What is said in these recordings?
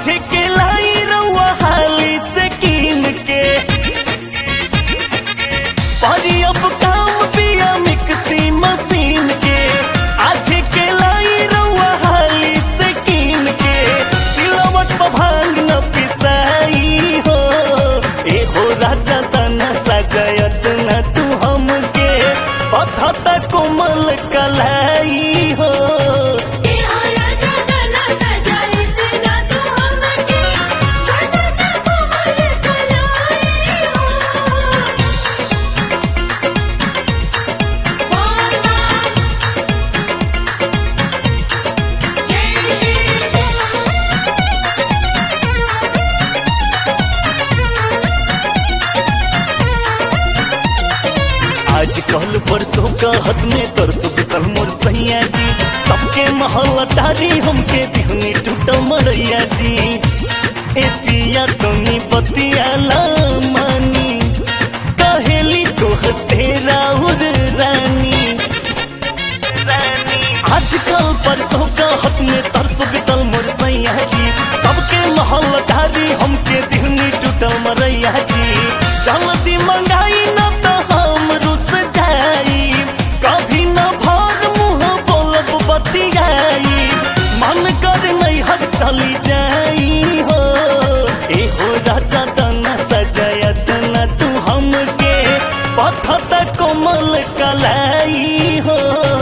के लाई रउआ हाली से कीन के परी अब काम पिया मिक्सी मशीन के आज के लाई रउआ हाली से कीन के सिलवट पर भांग न पिसाई हो ए हो राजा तना सजायत न तू हमके पथत कोमल कलाई हो आज कल परसों का हद में तरसो बितल मोर सैया जी सबके महल टारी हमके दिहनी टूटा मरैया जी ए पिया तनी बतियाला मानी कहेली तो हसे राहुल रानी आज कल परसों का हद में तरसो बितल मोर सैया जी सबके महल टारी हमके दिहनी टूटा मरैया जी जल्दी मंगाई न तो हम रुस जाई कभी न भर मुँह बोलब बतियाई मन कर नहीं हर चली जाई हो ए हो राजा तना सजायत न तू हमके पथत कोमल कलाई हो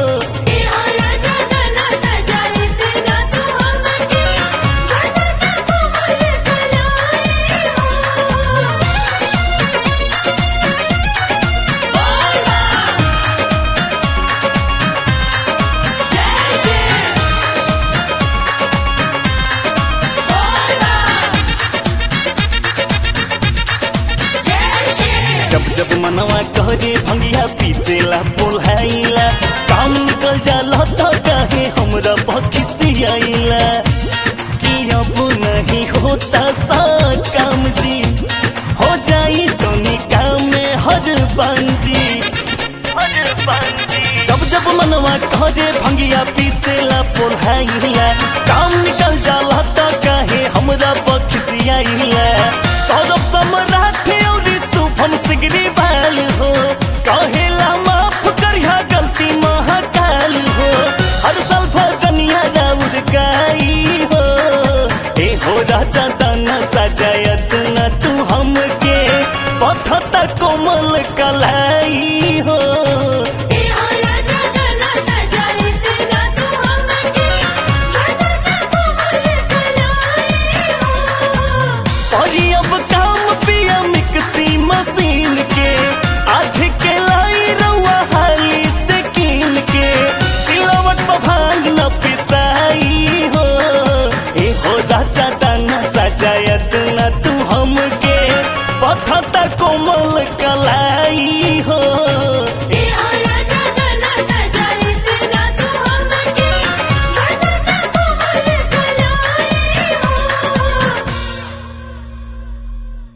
जब जब मनवा कहरे भंगिया पीसेला बोलाइला काम निकल जाला तो कहे हमरा बखिसियाइला कि अब नहीं होता सा काम जी हो जाई तो निकाम में हर बांजी जब जब मनवा कहरे भंगिया पीसेला बोलाइला काम निकल जाला तो कहे हमरा बखिसियाइला सौरभ सम्राट और शुभम सिगरी बाल हो कहेला माफ करिया गलती महाकाल हो हर साल भजनिया राउर गाई हो ए हो राजा तना सजायत